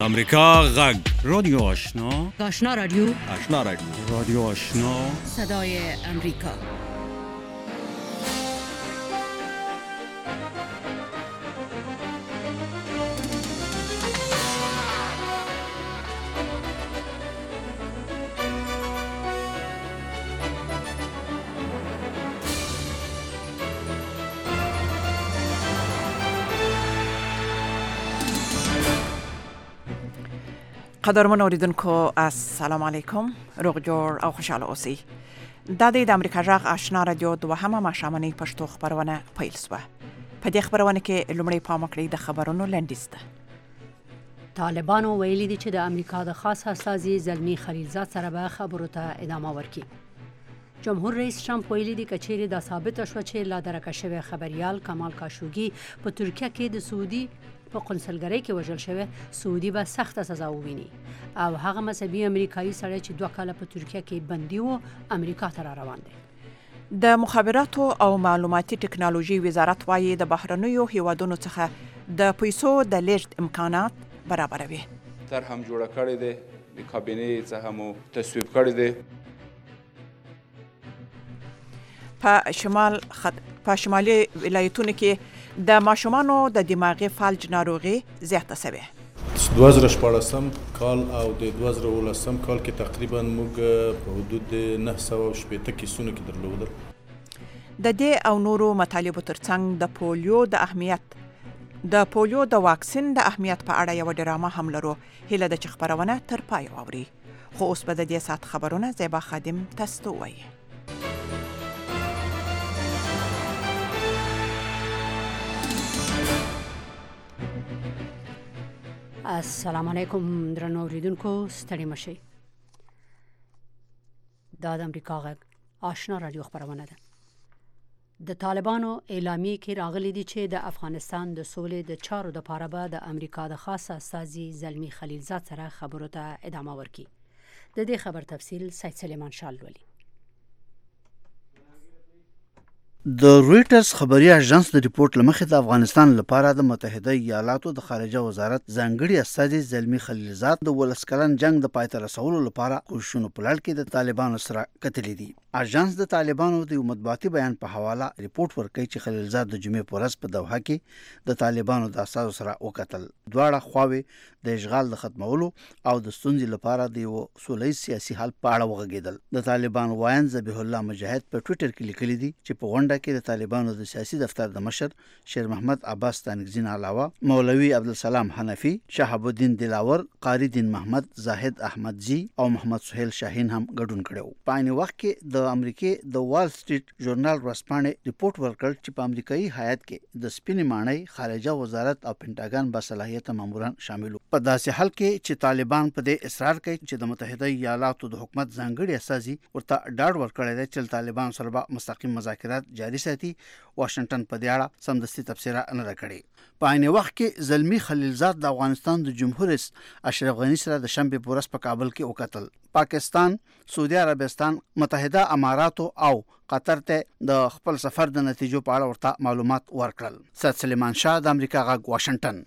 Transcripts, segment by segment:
امریکا غږ رادیو آشنا آشنا رادیو رادیو آشنا صدای امریکا. قدرمن اوریدونکو السلام علیکم، روغ جوړ او خوشاله اوسئ. دا د امریکا غږ آشنا رادیو دوهمه ماښامنۍ پښتو خبرونه پیل شوه. په دې خبرونه کې لومړی پام وکړئ د خبرونو لنډیز ته. طالبانو ویلي دي چې د امریکا د خاص استازي زلمی خلیلزاد سره به خبرو ته ادامه ورکړي. جمهور رئیس ترامپ ویلي دي کچېرې دا ثابته شوه چې لا درکه شوی خبريال کمال کاشوګي په ترکیه کې د سعودي په قنصلګرۍ کې وژل شوی، سعودي به سخته سزا وویني. او هغه مذهبي امریکایي سړی چې 2 کاله په ترکیه کې بندي و، امریکا ته را روان دی. د مخابراتو او معلوماتي ټکنالوژي وزارت وايي د بهرنیو هیوادونو څخه د پیسو د لیږد امکانات برابروي. تر هم جوړه کړې ده، د کابینې څخه مو تصویب کړی دی. په شمالي ولایتونو کې د ماشومانو د دماغي فلج ناروغي زیاته شوې. 2014 کال او د 2019 کال کې تقریبا موږ په حدود 980 کیسونه کې درلودل. د دې او نورو مطالبو ترڅنګ د پولیو د واکسین د اهمیت په اړه یو ډرامه هم لرو. هیله ده چې خبرونه تر پای واوري. خو اوس به د دې سات خبرونه زیبا خادم تاسو ته وایي. السلام علیکم درنو اوریدونکو، ستړي مشئ. دا د امریکا غږ آشنا رادیو خبرونه ده. د طالبانو اعلامیه کې راغلي دي چې د افغانستان د سولې د چارو لپاره به د امریکا د خاص استازي زلمی خلیلزاد سره خبرو ته ادامه ورکړي. د دې خبر تفصیل سید سلیمان شاه لولي. د رویټرز خبري اژانس د ریپورت لمخې د افغانستان لپاره د متحده ایالاتو د خارجه وزارت ځانګړي استازي زلمی خلیلزاد د ولس کلن جنگ د پای ته رسولو لپاره کوښښونه په لړ کې د طالبانو سره کتلي دي. اژانس د طالبانو د مطبوعاتي بیان په حواله ریپورت ورکوي چې خلیلزاد د جمعې په ورځ په دوحه کې د طالبانو د استازو سره وکتل. دواړه خواوې د اشغال د ختمولو او د ستونزې لپاره د یو سولهییز سیاسي حل په اړه وغږېدل. د طالبانو وایند ذبیح الله مجاهد په ټویټر کې لیکلي دي چې په غونډه کې د طالبانو د سیاسي دفتر د مشر شیر محمد عباس ستانکزي علاوه مولوي عبدالسلام حنفي، شهاب الدین دلاور، قاری دین محمد، زاهد احمدزي او محمد سهیل شاهین هم ګډون کړو. په عین وخت کې د امریکای د وال سټریټ ژورنال ورسپانې ریپورت ورکړ چې په امریکایي هیئت کې د سپینې ماڼۍ، خارجه وزارت او پینټاګان باصلاحیت ماموران شامل وو. په داسې حال کې چې طالبان په دې اصرار کوي چې د متحده ایالاتو د حکومت ځانګړي استازي ورته ډاډ ورکړی دی چې طالبان سره به مستقیم مذاکرات جاري ساتي، واشنگټن په دې اړه سمدستي تبصره نه ده کړې. په عین وخت کې زلمی خلیلزاد د افغانستان د جمهور رئیس اشرف غنی سره د شنبې په ورځ په کابل کې وکتل. پاکستان، سعودي عربستان، متحده اماراتو او قطر ته د خپل سفر د نتیجو په اړه ورته معلومات ورکړل. سید سلیمان شاه د امریکا غږ واشنگټن.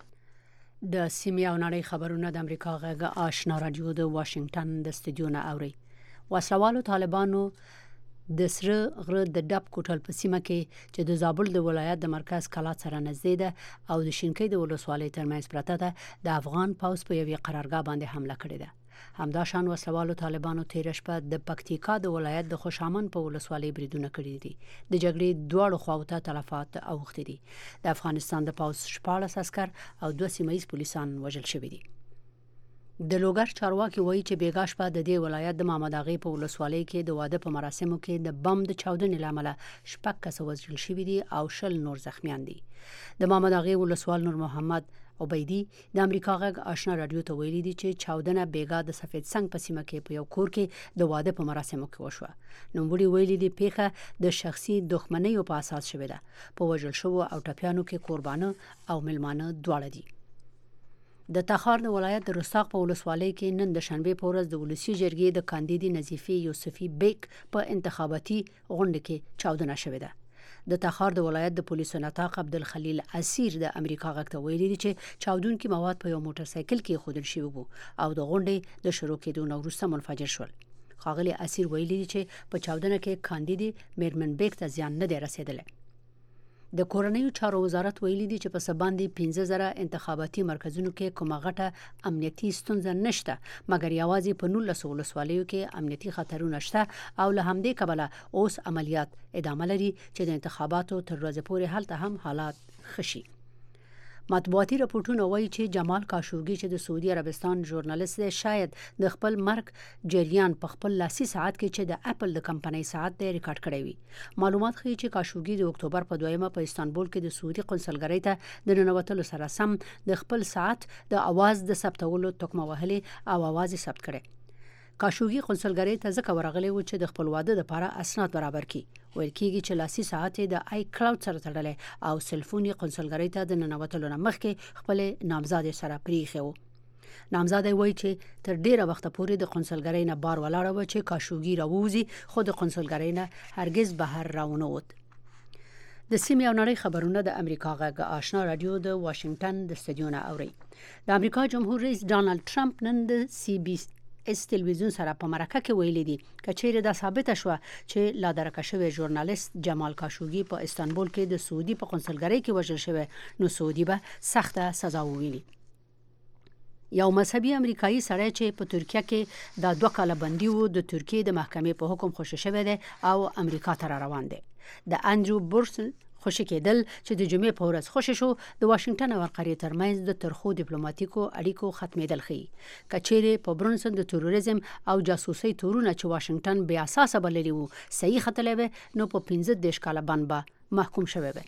د سیمې او نړۍ خبرونه د امریکا غږ آشنا رادیو د واشنگټن د استودیو نه اوري. وسلوالو طالبانو د سره غره د ډب کوټل په سیمه کې چې د زابل د ولایت د مرکز کلات سره نږدې ده او د شینکۍ د ولسوالۍ ترمنځ پرته ده، د افغان پوځ په یوې قرارګاه باندې حمله کړې ده. همداشان وسلوالو طالبانو تیر شپه د پکتیکا د ولایت د خوشامن په ولسوالۍ بریدونه کړي دي. د جګړې دواړو خواو ته تلفات اوښتي دي. د افغانستان د پوځ 14 عسکر او 2 سیمه‌ییز پولیسان وژل شوي دي. د لوګر چارواکي وایي چې بیګا شپه د دې ولایت د محمد اغې په ولسوالۍ کې د واده په مراسمو کې د بم د چاودنې له امله 6 کسه وژل شوي دي او 20 نور زخمیان دي. د محمد اغې ولسوال نور محمد عبیدی د امریکا غږ آشنا رادیو ته ویلي دي چې چاودنه بیګا د سفید سنگ په سیمه کې په یو کور کې د واده په مراسمو کې وشوه. نوموړي ویلي دي پیښه د شخصي دښمنیو په اساس شوې ده. په وژل شوو او ټپیانو کې قربانه او ملمانه دواړه دي. د تخار د ولایت د رستاق په ولسوالۍ کې نن د شنبې په ورځ د ولسی جرګې د کاندیدي نظیفي یوسفي بیگ په انتخاباتي غونډه کې چاودنه شوې ده. د تخار د ولایت د پولیسو نطاق عبدالخلیل اسیر د امریکا غږ ته ویلي دي چې چاودونکي مواد په یو موټر سایکل کې خودل شوي وو او د غونډې د شروع کېدو نه وروسته منفجر شول. ښاغلي اسیر ویلي دي چې په چاودنه کې کاندیدي میرمن بیگ ته زیان نه دی رسېدلی. د کورنیو چارو وزارت ویلي دي چې په څه باندې 15,000 انتخاباتي مرکزونو کې کومه غټه امنیتي ستونزه نشته، مګر یوازې په 19 ولسوالیو کې امنیتي خطرونه شته او له همدې کبله اوس عملیات ادامه لري چې د انتخاباتو تر ورځې پورې هلته هم حالات ښه شي. مطبوعاتي راپورټونه وایي چې جمال کاشوګي چې د سعودي عربستان ژورنالیست دی شاید د خپل مرګ جریان په خپل لاسي ساعت کې چې د اپل د کمپنۍ ساعت دی ریکارډ کړی وي. معلومات ښیي چې کاشوګي د اکتوبر په 2 په استانبول کې د سعودي قونسلګرۍ ته د ننوتلو سره سم د خپل ساعت د اواز د ثبتولو تکمه وهلې او اواز یې ثبت کړی. کاشوګي قونسلګرۍ ته ځکه ورغلی و چې د خپل واده لپاره اسناد برابر کړي. ویل کېږي چې لاسي ساعت د آی کلاود سره تړلی او سلفون یې قونسلګرۍ ته د ننوتلو نه مخکې خپل نامزد سره پریښی و. نامزد وایي چې تر ډیره وخت پورې د قونسلګرۍ نه بار ولاړه و چې کاشوګي راووځي، خو د قونسلګرۍ نه هرگز بهر راونه ووت. د سیمې او نړۍ خبرونه د امریکا غږ آشنا رادیو د واشنگټن د استودیو نه اوري. د امریکا جمهور رئیس ډانلډ ټرمپ نن د سی بی اس تلویزیون سره په مرکه کې ویلي دي چې چیرې دا ثابته شوه چې لا درکه شوی ژورنالیست جمال کاشوګي په استانبول کې د سعودي په قونسلګرۍ کې وژل شوی، نو سعودي به سخته سزا وویني. یو مذهبي امریکایي سړی چې په ترکیه کې د 2 کاله بندي و د ترکیې د محکمې په حکم خوشی شوی دی او امریکا ته روان دی. د انډریو بورسن خوشی کېدل چې د جمعې په ورځ خوشی شو د واشنگټن او القاهرې ترمنځ د ترخو ډیپلوماټیکو اړیکو ختمېدل ښیي. که چیرې په برونسن د تروریزم او جاسوسۍ تورونه چې واشنگټن بې اساسه بللي وو صحیح ختلی وی، نو په 15 کاله بند به محکوم شوی وی.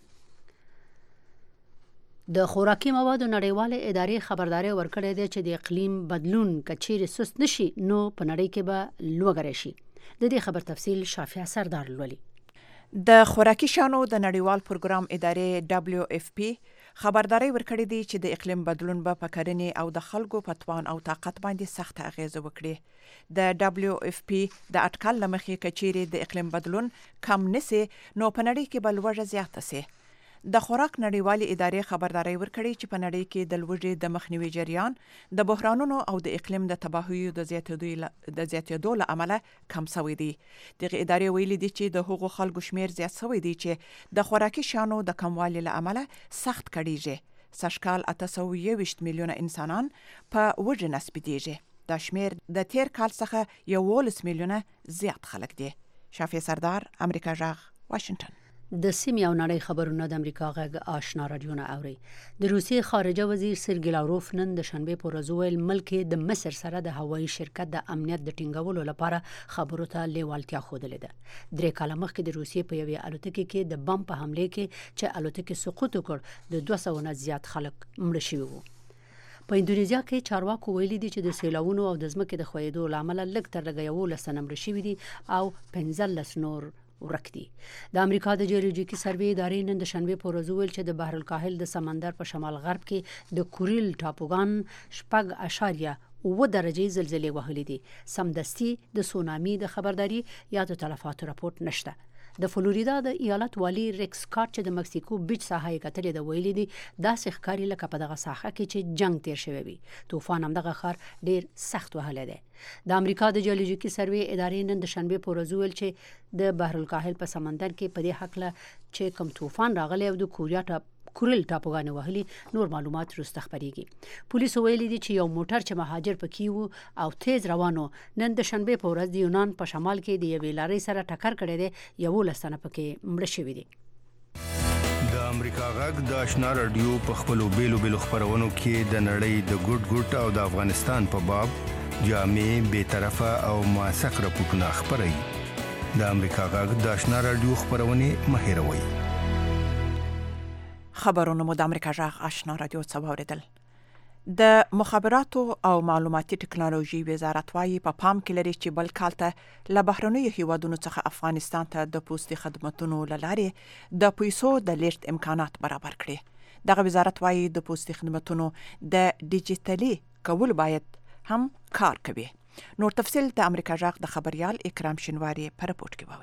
د خوراکي موادو نړیواله ادارې خبرداري ورکړې ده چې د اقلیم بدلون که چیرې سست نشي نو په نړۍ کې به لوږه شي. د دې خبر تفصیل شافیه سردار لولي. د خوراکي شانو د نړیوال پروګرام ادارې WFP خبرداري ورکړې دي چې د اقلیم بدلون به په کرنې او د خلکو په توان او طاقت باندې سخت اغیزه وکړي. د WFP د اټکل لمخې کچيري د اقلیم بدلون کم نسی نو په نړۍ کې به لوږه زیاته سي. د خوراک نړیوالې ادارې خبرداري ورکړې چې په نړۍ کې د لوږې د مخنیوي جریان د بحرانونو او د اقلیم د تباهیو د زیاتېدو له امله کم شوی دی. دغه ادارې ویلي دي چې د هغو خلکو شمیر زیات شوی دی چې د خوراکي شانو د کموالي له امله سخت کړيږي. سشکال 821 میلیونه انسانان په وجه نسبتيږي. دا شمیر د تیر کال څخه 11 میلیونه زیات خلک دي. شافیه سردار، امریکا جغ، واشنگټن. د سیمې او نړۍ خبرونه د امریکا غږ آشنا رادیو نه اوري. د روسیې خارجه وزیر سرګی لاوروف نن د شنبه په ورځ ویل ملک د مصر سره د هوایي شرکت د امنیت د ټینګولو لپاره خبرو ته لیوالتیا خوده لیده. 3 کاله مخکې د روسیې په یوې الوتکې کې د بم په حمله کې چې الوتکې سقوط وکړ د 200 نه زیات خلک مړه شوي وو. په اندونیزیا کې چارواکو ویلي دي چې د سیلاوونو او د ځمکې د ښویېدو له امله لږ تر لږه 11 تنه مړه شوي دي او 15 نور ورک دي. د امریکا د جیولوژیکي سروې ادارې نن د شنبه په ورځ ویل چې د بحر الکاهل د سمندر په شمال غرب کې د کوریل ټاپوګان 4.9 درجه زلزلې وهلې دي. سمدستي د سونامي د خبرداري یا د تلفاتو راپورټ نشته. د فلوریدا د ایالت والی ریکس سکاټ چې د مکسیکو بیچ ساحه یې کتلې د ویلي دي داسې ښکاري لکه په دغه ساحه کې چې جنگ تیر شوی وي. طوفان هم دغه ښار ډیر سخت وهلی دی. د امریکا د جیولوژیکي سروې ادارې نن د شنبه په ورځ ویل چې د بحر الکاهل په سمندر کې په دې هکله چې کوم طوفان راغلی او د کوریل ټاپوګان وهلي نور معلومات وروسته خپرېږي. پولیسو ویلي دي چې یو موټر چې مهاجر پکې وو او تیز روانو نن د شنبه په ورځ د یونان په شمال کې د یوې لارۍ سره ټکر کړی دی. 11 تنه پکې مړه شوي دي. د امریکا غږ د آشنا رادیو په خپلو بیلو خبرونو کې د نړۍ د ګډ او د افغانستان په باب جامع، بی‌طرفه او موثق راپورټونه خپروي. د امریکا غږ د آشنا رادیو خبرونه مه هېروئ. خبرونه مو د امریکا جغ آشنا رادیو څخه اوریدل. د مخابراتو او معلوماتي ټکنالوژي وزارت وايي په پام کې لري چې بل کال ته له بهرنیو هیوادونو څخه افغانستان ته د پوستي خدماتو لارې د پیسو د لیږد امکانات برابر کړي. دغه وزارت وايي د پوستي خدماتو د ډیجیټلي کول باید هم کار کوي. نور تفصیل د امریکا جغ د خبريال اکرام شینواری په رپورت کې ووري.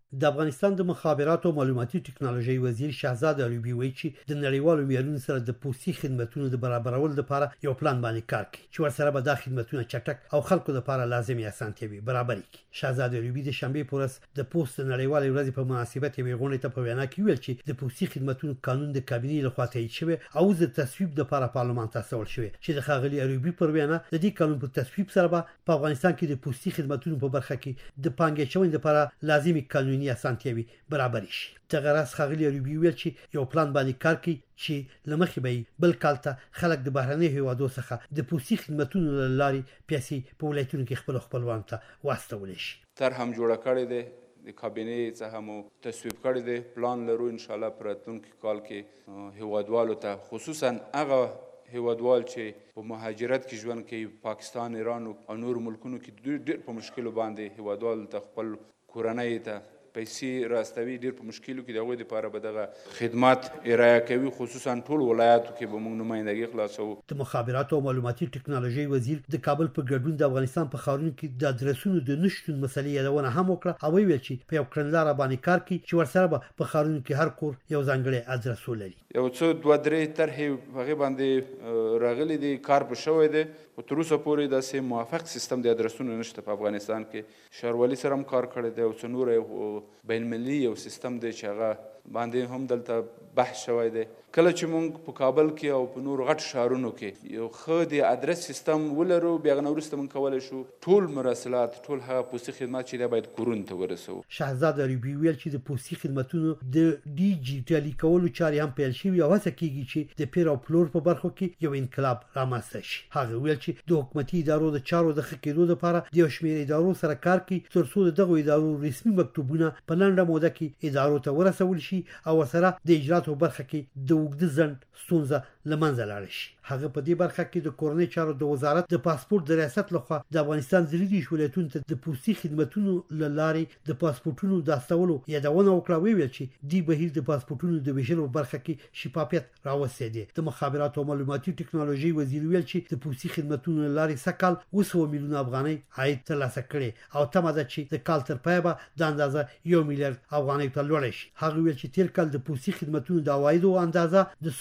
د افغانستان د مخابراتو او معلوماتي ټکنالوژي وزیر شهزاد علوبي وایي چې د نړیوالو معیارونو سره د پوستي خدماتو د برابرولو لپاره یو پلان باندې کار کوي چې ورسره به دا خدماتونه چټک او خلکو لپاره لازمي اسانتیاوي برابر کړي. شهزاد علوبي د شنبه په ورځ د پوست نړیوالې ورځې په مناسبت یې غونډه ته په وینا کې ویل چې د پوستي خدماتو قانون د کابینې لخوا تایید شوی او د تصویب لپاره پارلمان ته استول شوی چې د ښاغلي علوبي پر وینا د دې قانون په تصویب سره په افغانستان کې د پوستي خدماتو په برخه کې د پانګې چوي لپاره لازمي قانوني اسانتیاوي برابر شي. تغرس ښاغلي علوبي ویل چې یو پلان باندې کار کوي چې لمخې به بل کال ته خلک د بهرنۍ هیوادو څخه د پوستي خدماتو لارې پیسې په ولایتونو کې خپلوان ته واستول شي. تر هم جوړه کړې ده د کابینې څخه مو تصویب کړی دی. پلان لرو ان شاء الله په راتلونکي کال کې هیوادوالو ته خصوصا هغه هیوادوال چې په مهاجرت کې ژوند کوي، پاکستان، ایران او نور ملکونو کې ډېر په مشکلو باندې هیوادوال ته خپل کورنۍ ته پیسې راستوي، ډېر په مشکلو کې د هغوی دپاره به دغه خدمات ارایه کوي. خصوصا ټول ولایاتو کې به موږ نمایندګي خلاصوو. د مخابراتو او معلوماتي ټکنالوژي وزیر د کابل په ګډون د افغانستان په ښارونو کې د ادرسونو د نشتون مسلې یادونه هم وکړه او ویل چې په یو کړنلاره باندې کار کوي چې ورسره به په ښارونو کې هر کور یو ځانګړی ادرس ولري. یو څه 2-3 طرحې هغې باندې راغلي دي، کار په شوی دی، خو تر اوسه پورې داسې موافق سیستم د ادرسونو نشته په افغانستان کې. ښاروالي سره هم کار کړی دی او څه نور بین المللي یو سیستم دی چې هغه باندې هم دلته بحث شوی دی. کله چې موږ په کابل کې او په نور غټ ښارونو کې یو ښه د ادرس سیستم ولرو، بیا هغه نه وروسته موږ کولی شو ټول مراسلات، ټول هغه پوستي خدمات چې دی باید کورونو ته ورسوو. شهزاد علوبي ویل چې د پوستي خدماتونو د ډیجیټالي کولو چارې هم پیل شوي او هڅه کیږي چې د پیر او پلور په برخو کې یو انقلاب رامنځته شي. هغه ویل چې د حکومتي ادارو د چارو د ښه کېدو لپاره د یو شمېر ادارو سره کار کوي تر څو دغه ادارو رسمي مکتوبونه په لنډه موده کې ادارو ته ورسول شي او ورسره د اجراتو برخه کې د اوږده ځنډ ستونزه له منځه لاړه شي. هغه په دې برخه کې د کورنۍ چارو د وزارت د پاسپورت د ریاست لخوا د افغانستان ځینې ولایتونو ته د پوستي خدماتو له لارې د پاسپورتونو د استولو یادونه وکړه. ویل چې دی بهیر د پاسپورتونو د ویشلو برخه کې شفافیت راوستي دي. د مخابراتو او معلوماتي ټکنالوژي وزیر ویل چې د پوستي خدماتو له لارې سکهال 200 میلیونه افغانۍ عاید ترلاسه کړي او تمه ده چې د کال تر پایه به د اندازه 1 میلیارډ افغانۍ ته لوړ شي. هغه ویل چې تیر کال د پوستي خدماتو د عوایدو اندازه د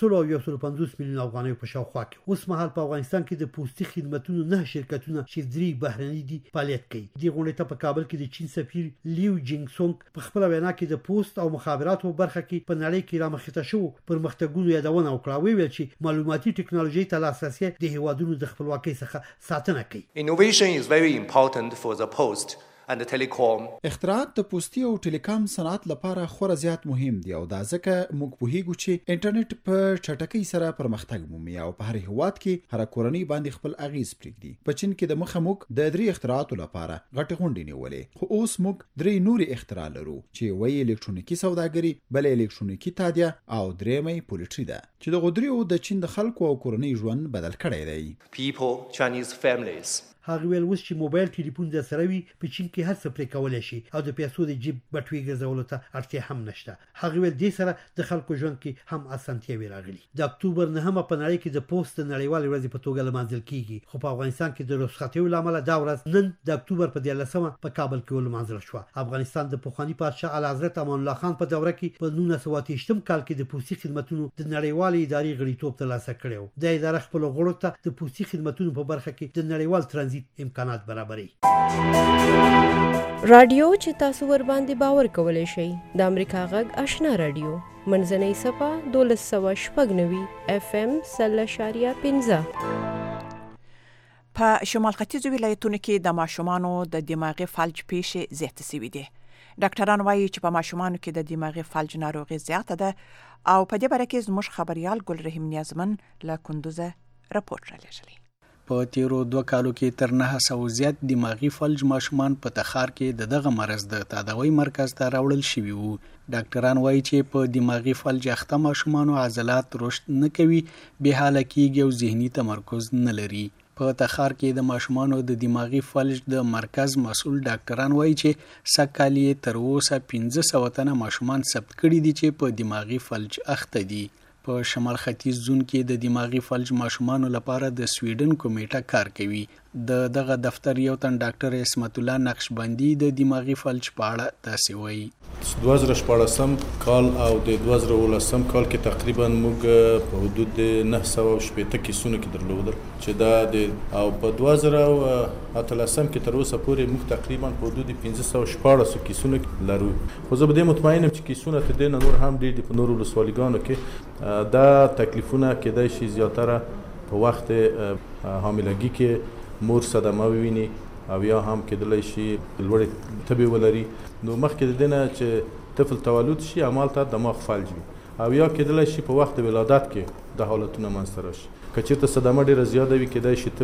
150 میلیونه افغانۍ په شاوخوا کې. اوس مهال په افغانستان کې د پوستي خدماتو 9 شرکتونه چې 3 بهرني دي فعالیت کوي. د غونډې ته په کابل کې د چین سفیر لیو جینګ سونګ په خپل وینا کې د پوست او مخابراتو برخه کې په نړۍ کې رامخته شو پرمختګونو یادونه وکړه. ویل چې معلوماتي ټکنالوژي ته لاسرسي د هیوادونو د خپلواکۍ څخه ساتنه کوي. Innovation is very important for the post and the telecom. اختراعات د پوستي او ټیلیکام صنعت لپاره خورا زیات مهم دي او دا ځکه موږ پوهیږو چې انټرنیټ په چټکۍ سره پرمختګ مومي او په هر هیواد کې هر کورنۍ باندې خپل اغیز پرېږدي. په چین کې د مخه موږ د 3 اختراعاتو لپاره غټه غونډې نیولې، خو اوس موږ 3 نورې اختراع لرو چې وایي الکترونیکي سوداګري، بل الکترونیکي تادیه او درېمې پولیټري ده چې د غدریو د چین د خلکو او کورنۍ ژوند بدل کړی دی. People, Chinese families. هغه ویل اوس چې موبایل ټلیفون د سره وي په چین کې هر څه پرې کولای شي او د پیسو د جیب بټوي ګرځولو ته اړتیا هم نشته. هغه ویل دې سره د خلکو ژوند کې هم اسانتیاوي راغلي. د اکتوبر 9 په نړۍ کې د پوست نړیوال ورځ په توګه لمانځل کیږي، خو په افغانستان کې د رخصتیو لامل دا ورځ نن د اکتوبر په 13 په کابل کې ولمانځل شو. افغانستان د پخوانی پادشاه اعلیحضرت امان الله خان په دوره کې په 1928 کال کې د پوستي خدماتو د نړیوال ادارې غړیتوب ترلاسه کړو. د ادارې خپل غړو ته د پوستي خدماتو په برخه کې د نړیوال ترانزیت امکانات برابري. رادیو چې تاسو ور باندې باور کولای شئ د امریکا غږ آشنا رادیو منځنۍ صفه 1290 FM 0.15. په شمال ختیځو ولایتونو کې د ماشومانو د دماغي فلج پیښې زیاتې شوې دي. ډاکټران وایي چې په ماشومانو کې د دماغي فلج ناروغي زیاته ده او په دې باره کې زموږ خبريال ګل رحیم نیازمن له کندوزه راپورټ را لېږلی. په تیرو 2 کالو کې تر 900 زیات دماغي فلج ماشومان په تخار کې دغه مرض د تداوی مرکز ته راوړل شوي وو. ډاکټران وایي چې په دماغي فلج اخته ماشومانو عضلات رشد نه کوي، بې حاله کېږي او ذهني تمرکز نه لري. په تخار کې د ماشومانو د دماغي فلج د مرکز مسؤل ډاکټران وایي چې سکهال تر اوسه 1500 تنه ماشومان ثبت کړي دي چې په دماغي فلج اخته دي. په شمال ختیځ زون کې د دماغي فلج ماشومانو لپاره د سویډن کمیټه کار کوي. دغه دفتر یو تن ډاکټر اسمت الله نقشبندي د دماغي فلج په اړه تاسو وایي 2014 کال او د 2019 کال کې تقریبا موږ په حدود د 980 کیسونه کې درلودل چې دا د او په 2013 کې تر اوسه پورې موږ تقریبا په حدود 1514 کیسونه لرو. خو زه به دې مطمئنم چې کیسونه ته د نور هم ډېر په نورو ولسوالیګانو کې دا تکلیفونه کېدای شي زیاتره په وخت حاملګي کې مور صدمه وویني او یا هم کېدلی شي لوړې تبې ولري. نو مخکې د دې نه چې طفل تولد شي همالته دماغ فلج وي او یا کېدلی شي په وخت ولادت کې د حالتونه منځته راشي. که چېرته صدمه ډېره زیاده وي کېدای شي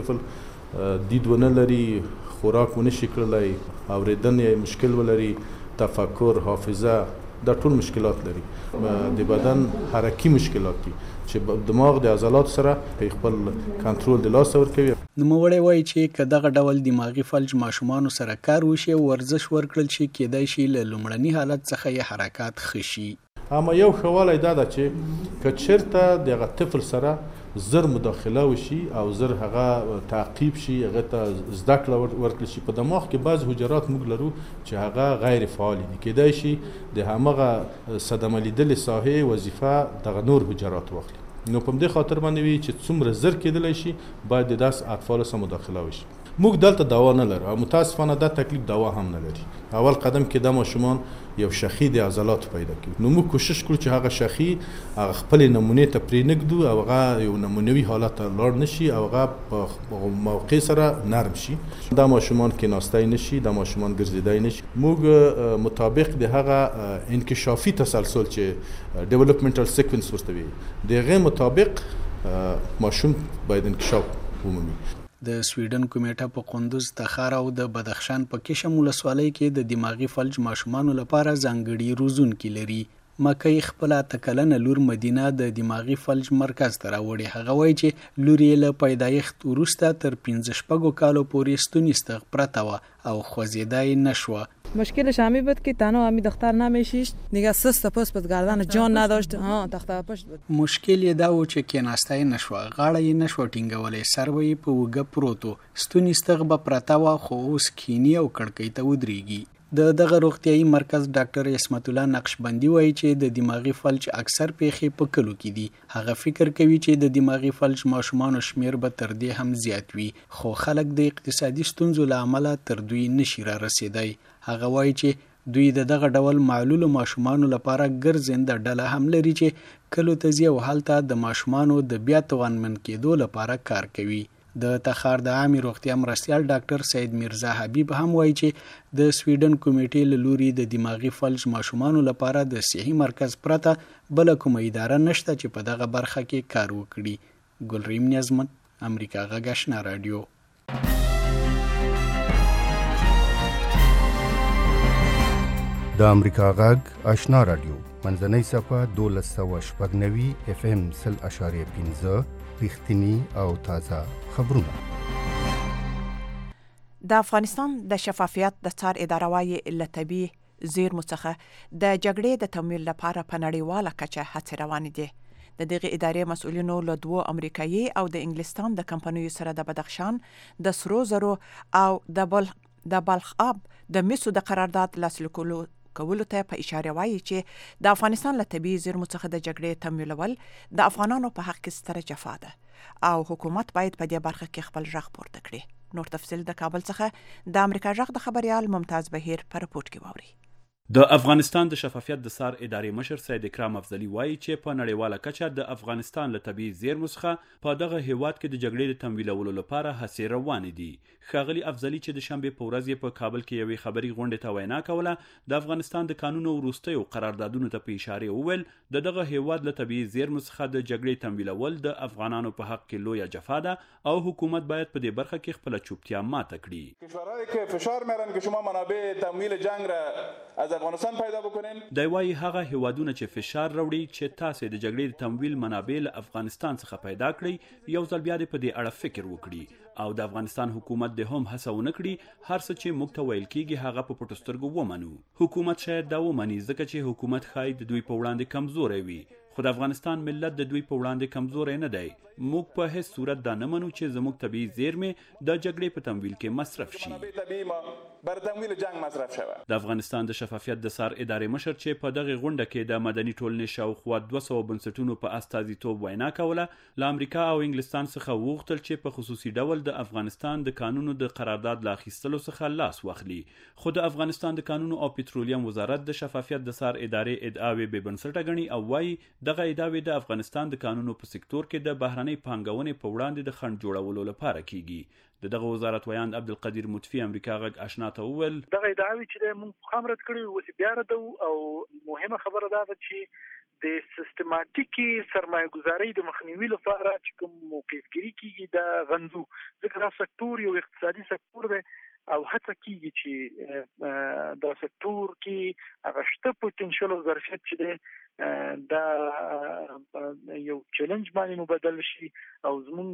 طفل دید ونه لري، خوراک ونه شي کړلی، اورېدنې مشکل ولري، تفکر، حافظه، دا ټول مشکلات لري. د بدن حرکي مشکلات دي چې دماغ د عضلات سره په خپل کنټرول د لاس ورکوي. نوموړی وایي چې که دغه ډول دماغي فلج ماشومانو سره کار وشي او ورزش ورکړل شي کېدای شي له لومړني حالت څخه یې حرکات ښه شي. اما یو ښه والی دا ده چې که چېرته د هغه طفل سره زر مداخله وشي او زر هغه تعقیب شي، هغه ته زده کړه ورکړل شي. په دماغ کې بعض حجرات موږ لرو چې هغه غیر فعال دي، کېدای شي د همغه صدمه لیدلې ساحې وظیفه دغه نور حجرات واخلي. نو په دې خاطر باندې وي چې څومره زر کېدلی شي باید د داس اطفالو سره مداخله وشي. موږ دلته دوا نه لرو او متاسفانه دا تکلیف دوا هم نه لري. اول قدم کې د ماشومان یو شخی د عضلات پیدا کوي. نو موږ کوشش کوو چې هغه شخی هغه خپل نمونه ته پرې نږدو او هغه یو نمونوي حالت ته لاړ نشي او هغه په موقع سره نرم شي. دا ماشومان کې ناستای نشي، دا ماشومان ګرځیدای نشي. موږ مطابق د هغه انکشافي تسلسل چې ډیولپمنټل سیکوینس ورته وي دغه مطابق ماشوم باید انکشاف ومومي. د سویډن کمیټه په قندوز، تخار او د بدخشان په کشم ولسوالۍ کې د دماغي فلج ماشومانو لپاره ځانګړي روزونکي لري. مکۍ خپل تکلنه لور مدینه د دماغي فلج مرکز ته راوړي. هغه وایي چې لور یې له پیدایښت وروسته تر 15 کالو پورې ستونی استغ پرته وه او خوځېدای نشوه. مشکلش همی بود که تنها همی دختر نمیشیش دیگه سست پس پس گردن جان نداشت. تخته پشت بود. مشکل یې دا و چې کېناستای نشوه، غاړه یې نشوه ټینګولی، سر به یې په اوږه پروت و، ستوني استغ به پرته وه خو اوس کینی او کړکۍ ته ودرېږي. د دغه روغتیایي مرکز ډاکټر اسمت الله نقشبندي وایي چې د دماغي فلج اکثر پیښې په کلو کې دي. هغه فکر کوي چې د دماغي فلج ماشومانو شمیر به تر دې هم زیات وي، خو خلک د اقتصادي ستونزو له امله تر دوی نشي را رسېدای. هغه وایي چې دوی د دغه ډول معلولو ماشومانو لپاره ګرځنده ډله هم لري چې کلو ته ځي او هلته د ماشومانو د بیا توانمن کېدو لپاره کار کوي. د تخار د عامې روغتیا مرستیال ډاکټر سید میرزا حبیب هم وایي چې د سویډن کمیټې له لوري د دماغي فلج ماشومانو لپاره د صحي مرکز پرته بله کومه اداره نشته چې په دغه برخه کې کار وکړي. ګلریم نیازمن، امریکا غږ آشنا رادیو. د امریکا غږ آشنا رادیو منځنۍ صفحه 1290 FM 0.5 رښتینی او تازه خبرونه. د افغانستان د شفافیت د څار اداره وايي له طبیعي زیرمو څخه د جګړې د تمویل لپاره په نړیواله کچه هڅې روانې دي. د دغه ادارې مسؤلینو له 2 امریکایي او د انګلستان د کمپنیو سره د بدخشان د سرو زرو او د بلخ آب د مسو د قرارداد لاسلیک کولو ته په اشاره وایي چې د افغانستان له طبیعي زیرمو څخه د جګړې تمویلول د افغانانو په حق کې ستره جفا ده او حکومت باید په دې برخه کې خپل غږ پورته کړي. نور تفصیل د کابل څخه د امریکا غږ د خبريال ممتاز بهیر په رپورت کې واوري. د افغانستان د شفافیت د څار ادارې مشر سید اکرام افضلی وایي چې په نړیواله کچه د افغانستان له طبیعي زیرمو څخه په دغه هیواد کې د جګړې د تمویلولو لپاره هڅې روانې دي. ښاغلي افضلی چې د شنبې په ورځ په کابل کې یوې خبري غونډې ته وینا کوله، د افغانستان د قانونو وروستیو قراردادونو ته په اشاره وویل د دغه هیواد له طبیعي زیرمو څخه د جګړې تمویلول د افغانانو په حق کې لویه جفا ده او حکومت باید په دې برخه کې خپل چوپتیا ماته کړي. کشورهایی که فشار میارن که شما منابع تمویل جنگ را از افغانستان پیدا بکنین. دی وايي هغه هیوادونه چې فشار راوړي چې تاسو د جګړې د تمویل منابع له افغانستان څخه پیدا کړئ، یو ځل بیا په دې اړه فکر وکړي او د افغانستان حکومت د هم هڅه ونه کړي هر څه چې موږ ته ویل کېږي هغه په پټو سترګو ومنو. حکومت شاید دا ومني ځکه چې حکومت ښایي د دوی په وړاندې کمزوری وي، خو د افغانستان ملت د دوی په وړاندې کمزوری نه دی. موږ په هیڅ صورت دا نه منو چې زموږ طبیعي زیرمې د جګړې په تمویل کې مصرف شي. د افغانستان د شفافیت د سار ادارې مشر چې په دغه غونډه کې د مدني ټولنې شاوخوا 200 بنسټونو په استازیتوب وینا کوله، له امریکا او انګلستان څخه وغوښتل چې په خصوصي ډول د افغانستان د قانونو د قرارداد لا اخیستلو څخه لاس واخلي. خو د افغانستان د قانونو او پټرولیم وزارت د شفافیت د سار ادارې ادعاوې بې بنسټه ګڼي او وایي دغه ادعاوې د افغانستان د قانونو په سکتور کې د بهرنۍ پانګونې په وړاندې د خنډ جوړولو لپاره کیږي. دغه وزارت ویاند عبدالقدیر مطفی امریکا غږ آشنا ته وویل دغه ادعاوې چې موږ هم رد کړې او بیا ردو، او مهمه خبره دا ده چې د سیستماتیکي سرمایه‌ګذارۍ د مخنیوي لپاره چې کوم موقفګیري کیږي د غندو، ځکه دا سکتور یو اقتصادي سکتور دی او هڅه کیږي چې دا سکتور کې هغه شته پوتنشل او ظرفیت چې دی دا یو چیلنج باندې مبادل شي او زموږ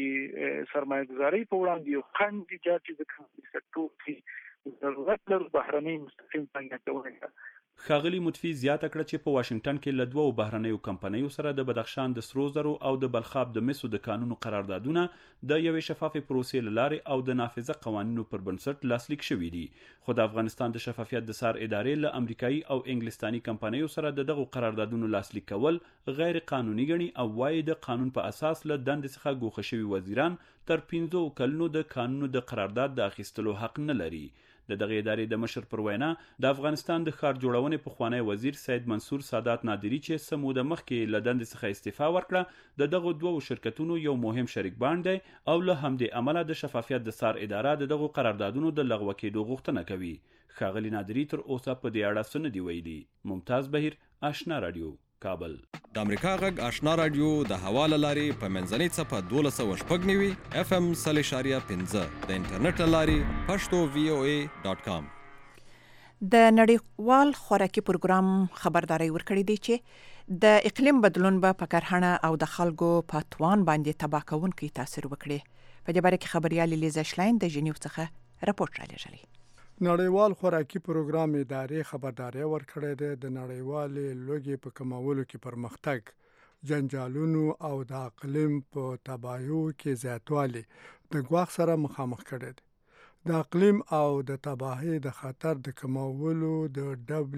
د سرمایه‌ګذارۍ په وړاندې یو خنډ ایجاد شي، ځکه سکتور کې ضرورت لري بهرنۍ مستقیم پانګونه. ښاغلي مطفی زیاته کړه چې په واشنگټن کې له 2 بهرنیو کمپنیو سره د بدخشان د سرو زرو او د بلخاب د مسو د قانونو قراردادونه د یوې شفافې پروسې له لارې او د نافذه قوانینو پر بنسټ لاسلیک شوي دي. خو د افغانستان د شفافیت د سار ادارې له امریکایي او انګلستاني کمپنیو سره د دغو قراردادونو لاسلیک کول غیر قانوني ګڼي او وايي د قانون په اساس له دندې څخه ګوښه شوي وزیران تر 15 کلونو د قانونو د قرارداد د اخیستلو حق نه لري. د دغه ادارې د مشر پر وینا د افغانستان د ښار جوړونې پخوانی وزیر سید منصور سادات نادری چې څه موده مخکې له دندې څخه استعفا ورکړه د دغو دوو شرکتونو یو مهم شریک بانډ دی او له همدې امله د شفافیت د سار اداره د دغو قراردادونو د لغوه کېدو غوښتنه کوي. ښاغلي نادری تر اوسه په دې اړه څه نه دي ویلي. ممتاز بهیر، آشنا رادیو، کابل. د امریکا غږ آشنا رادیو د حواله لاري په منځنۍ صفه 1290 FM 0.5 د انټرنیټ لاري pashto.voa.com. د نړیوال خوراکي پروګرام خبرداري ورکړې دی چې د اقلیم بدلون به په کرهڼه او د خلکو په توان باندې تباه کوونکی تاثیر وکړي. په دې باره کې خبريال لیزا شلاین د جنیو څخه راپورټ را لېږلی. نړیوال خوراکي پروګرام ادارې خبرداري ورکړې ده د نړیوال لوږې په کمولو کې پرمختګ، جنجالونو او د اقلیم په تباهیو کې زیاتوالی د ګواښ سره مخامخ کړي دي. د اقلیم او د تباهۍ د خطر د کمولو د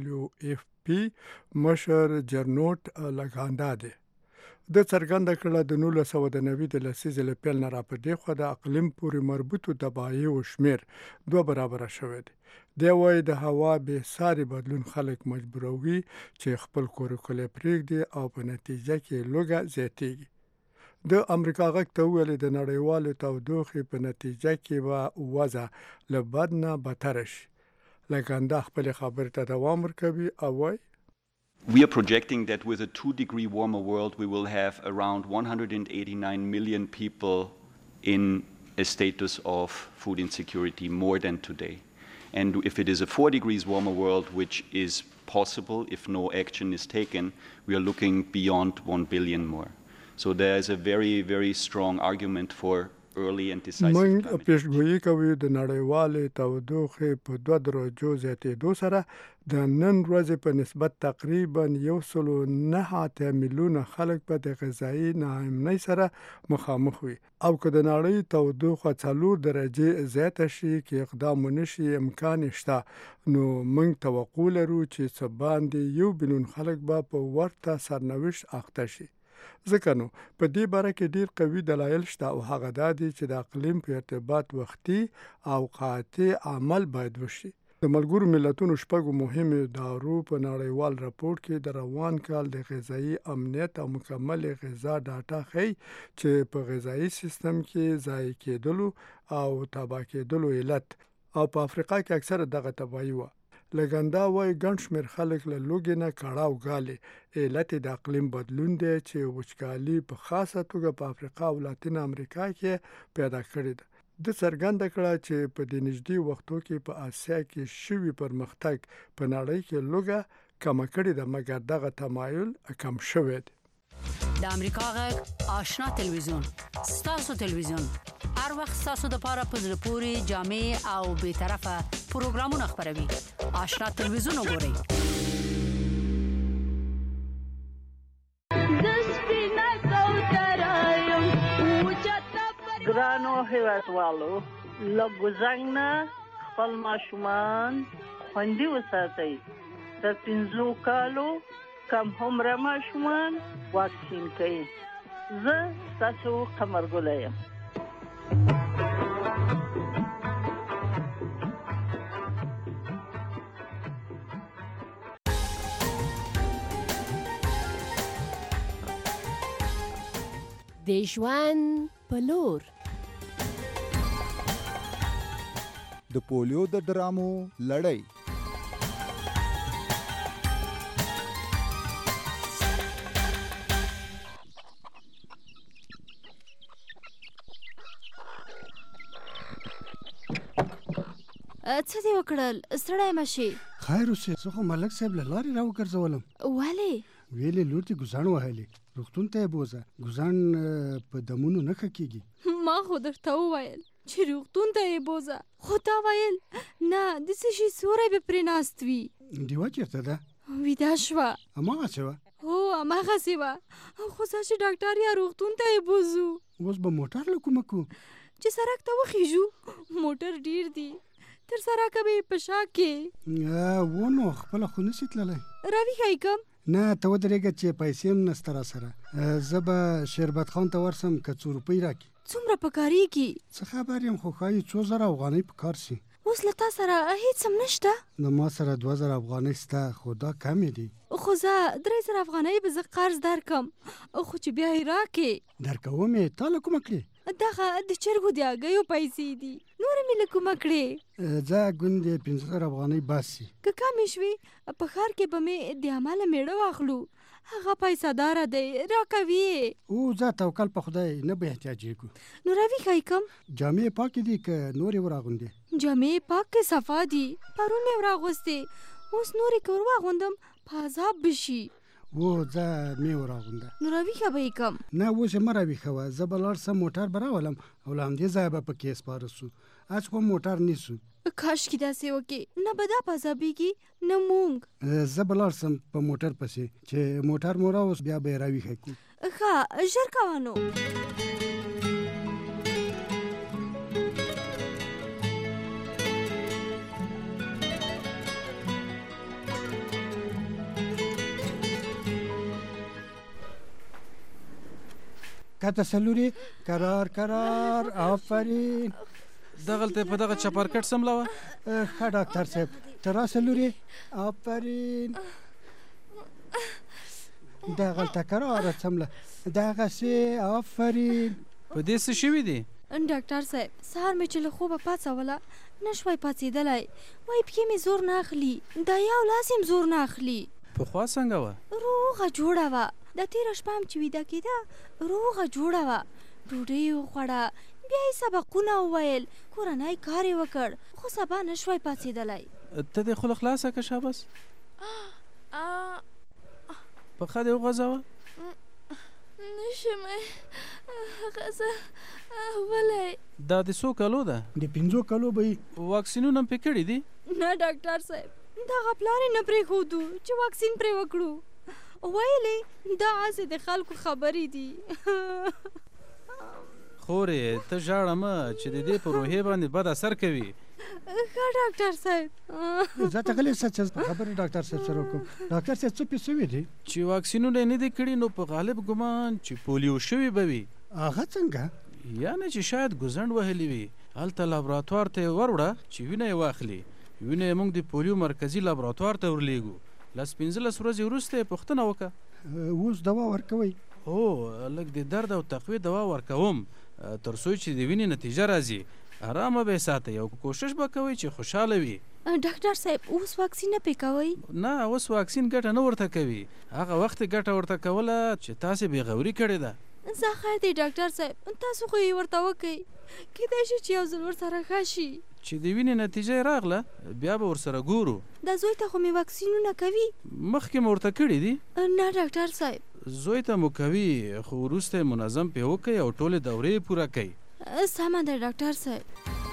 WFP مشر جرنوټ لګاندا دی. د څرګنده کړه د 1990 د لسیزې له پیل نه را پدې خو د اقلیم پورې مربوطو تباهیو شمیر 2 برابر شوی دی. دی وايي د هوا به ساري بدلون خلک مجبوروي چې خپل کور کولې پرېږدي او په نتیجه کې لوږه زیاتېږي. د امریکا غږ ته ویل د نړیوال تودوخې په نتیجه کې به وضع له بد نه بدتر شي. لګاندا خپل خبرې ته دوام ورکوي او وايي We are projecting that with a 2-degree warmer world, we will have around 189 million people in a status of food insecurity more than today. And if it is a 4 degrees warmer world, which is possible if no action is taken, we are looking beyond 1 billion more. So there is a very, very strong argument for early and decisive climate change. پیشګویي کوي د نړیوالې تودوخې په 2 درجو زیاتېدو سره د نن ورځې په نسبت تقریبا 1.9 میلیونه خلک په د غذایی ناامنۍ سره مخامخ وي او که د نړۍ تودوخه 4 درجې زیاته شي کې اقدام ونشي امکان شته نو موږ توقع لرو چې څه باندې 1 بلیون خلک به په ورته سرنوشت اخته شي. ځکه نو په دې باره کې ډیر قوي دلایل شته او هغه دا دي چې د اقلیم په ارتباط وختي او قاطع عمل باید وشي. د ملګرو ملتونو شپږو مهمو ادارو په نړیوال راپورټ کې د روان کال د غذایی امنیت او مکمل غذا ډاټا ښيي چې په غذایی سیستم کې ضایع کېدلو او تباه کېدلو علت او په افریقا کې اکثره دغه تباهي و. لګاندا وايي ګڼ شمېر خلک له لوږې نه کړاو غالي علت د اقلیم بدلون دی چې وچکالي په خاصه توګه په افریقا او لاتین امریکا کې پیدا کړې ده. د څرګنده کړه چې په دې نږدې وختو کې په آسیا کې شوي پرمختګ په نړۍ کې لوږه کم کړې ده مګر دغه تمایل کم شوی دی. د امریکا غږ آشنا تلویزیون ستاسو تلویزیون هر وخت ستاسو د لپاره په زړه پورې جامع او به طرفه پروګرامونه خبروي. آشنا تلویزیون وګورئ. ګرانو هیوادوالو له ګوزنګ نه خپل ماشومان خوندي وساتئ. د 5 کالو کم عمره ماشومان واکسین کړئ. زه ستاسو قمرګله یم. د ژوند په لور د پولیو د ډرامو لړۍ. څه دې وکړل؟ ستړی مه شې. خیر اوسې، زه خو ملک صاحب له لارې راوګرځولم. ولې؟ ویلې لور دې ګوزاڼ وهلې، روغتون ته یې بوځه. ګوزاڼ په دمونو نه ښه کېږي. ما خو درته وویل چې روغتون ته یې بوځه، خو تا ویل نه، د څه شي سوری به پرې ناست وي. ډیوه چېرته ده؟ ویده شوه. هماغسې وه؟ هو هماغسې وه، خو څه چې ډاکټر یا روغتون ته یې بوځو. اوس به موټر له کومه کړو؟ چې سړک ته وخیږو، موټر ډیر دي، تر سړکه به یې په شا کې. ونو خپله خو نسي تللی. راویښی کم؟ نه ته ودرېږه چې پیسې هم نسته را سره. زه به شربت خان ته ورسم که 100 روپۍ راکړي. څومره پکارېږي؟ څه خبر یم، خو ښایي 2000 افغانۍ پکار سي. اوس له تا سره هېڅ هم نشته؟ نو ما سره 2000 افغانۍ شته، خو دا کمې دي. خو زه 3000 افغانۍ به زه قرض درکم، خو چې بیا یې راکې. درکوم یې، تا له کومه کړې؟ دغه د چرګو د هګیو پیسې دي، نورې مې له کومه کړې. ځه ګوندې 5000 افغانۍ بس سي. که کمې شوې په ښار کې به مې د عمله میړه واخلو، هغه پیسه داره دی، راکوي یې. او ځه توکل په خدای، نه به احتیاجېږو. نو راویښی کم؟ جامې پاکې دي که نورې وراغوندې؟ جامې پاکې صفا دي، پرون مې وراغوستې، اوس نورې که ور واغوندم په عذاب به شي. و ځه مې وراغونده. نو راویښه به یې کم؟ نه اوس یې مه راویښوه، زه به لاړ سم موټر به راولم او له همدې ځایه به پکې سپاره سو. از خو موټر نیسو. کاشکې داسې وکړې، نه به دا په عذابېږي نه مونږ. زه به لاړ سم په موټر پسې، چې موټر مو راوس بیا به یې راویښه کړو. ښه ژر کوه نو. کته سلوري قرار قرار آفرین. دغلته په دغه چپرکټ سملاوه. ښه ډاکټر صاحب ته را سلوري آفرین. دغلته قرار سمله، دغسې آفرین. په دې څه شوي دي؟ ډاکټر صاحب سهار مې چې له خوبه پاڅوله نه شوی پاڅېدلی، وایي پښې مې زور نه اخلي، دا یو لاس یې زور نه اخلي. پخوا څنګه وه؟ روغه جوړه وه، د تېره شپه هم چې ویده کېده روغه جوړه وه، ډوډۍ یې وخوړه، بیا یې سبقونه وویل، کورنی کار یې وکړ، خو سبا نه شوی پاڅېدلی. ته دې خوله خلاصه که شابس. پښه دې وغځوه. نشم هغه ولی. دا د څو کالو ده؟ د 5 کالو به یي. واکسینونه هم پې کړي دي؟ نه ډاکټر صاحب، دغه پلار یې نه پرېښودو چې واکسین پرې وکړو، ویلې دا هسې د خلکو خبرې دي. خورې ته ژاړه مه چې د دې په روحیې باندې بد اثر کوي. ښه ډاکټر صاحب. زه ته غلی څه خبرې ډاکټر صاحب سره وکړم. ډاکټر صاحب څه پې سوي دي؟ چې واکسینونه یې نه دي کړي نو په غالب ګمان چې پولیو شوي به وي. هغه څنګه؟ یعنې چې شاید ګوزڼ وهلي وي، هلته لابراتوار ته یې وروړه چې وینه یې واخلي. وینه یې موږ د پولیو مرکزي لابراتوار ته ورلیږو. 15 ورځې وروسته یې پوښتنه وکړه. اوس دوا ورکوئ؟ هو لږ د درد او تقویې دوا ورکوم تر څو چې د وینې نتیجه راځي. آرامه به یې ساتئ او کوشش به کوئ چې خوشحاله وي. ډاکټر صاحب اوس واکسین نه پې کوئ؟ نه اوس واکسین ګټه نه ورته کوي، هغه وخت ګټه ورته کوله چې تاسې بېغوري کړې ده. زه خیر دی ډاکټر صاحب، تاسو خو یې ورته وکئ، کیدای شي چې یو ځل ورسره ښه شي. چې د وینې نتیجه یې راغله بیا به ورسره ګورو. دا زوی ته خو مې واکسینونه کوي؟ مخکې مو ورته کړي دي؟ نه ډاکټر صاحب. زوی ته مو کوي خو وروسته یې منظم پې وکئ او ټولې دورې یې پوره کوئ. سمه ده ډاکټر صاحب.